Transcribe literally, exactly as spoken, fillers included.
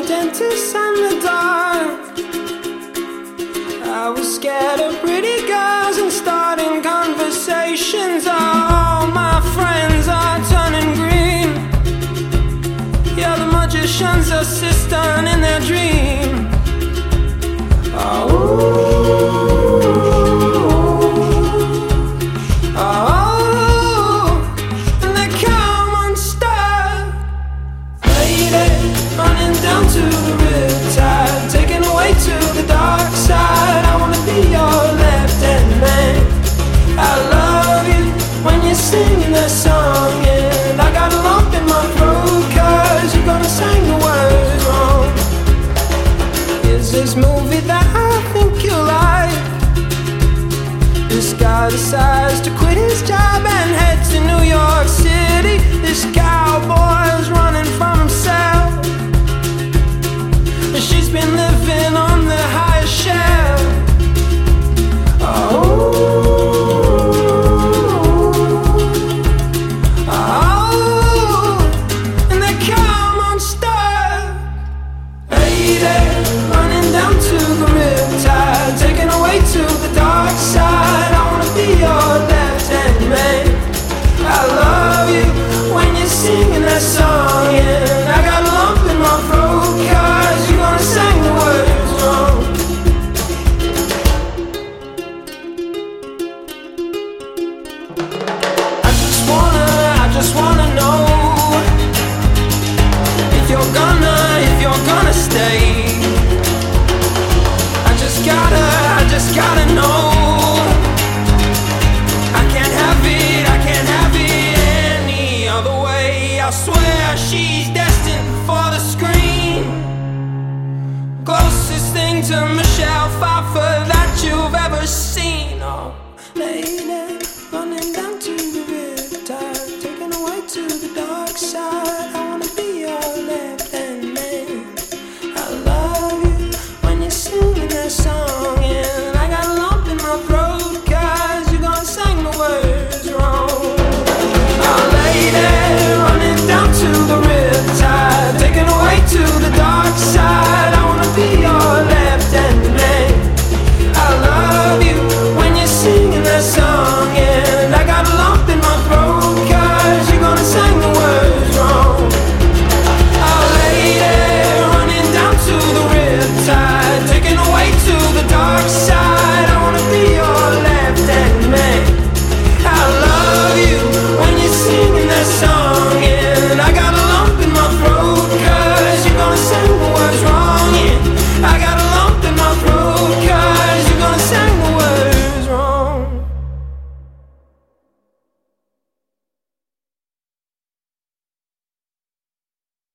dentist and the dark. I was scared of pretty girls and starting conversations. All my friends are turning green. Yeah, the magician's assistant in their dream. Oh, oh, and they come unstuck. Lady, running down to the riptide, taken away to the dark side. I wanna be your left-hand man. I love you when you're singing that song, and I got a lump in my throat 'cause you're gonna sing the words wrong. Is this movie that I think you like? This guy decides to quit his job and head to New York City. This cowboy's running from himself, and she's been living on the highest shelf. Oh, oh, and they come unstuck. Lady, running down to the riptide, taken away to the dark side. I wanna be your left-hand man. I love you when you're singing that song, and I got a lump in my throat 'cause you're gonna sing the words wrong. I just wanna, I just wanna know if you're gonna, if you're gonna stay. I just gotta, I just gotta know. I can't have it, I can't have it any other way. I swear she's destined for the screen. Closest thing to Michelle Pfeiffer that you've ever seen. Oh, lady.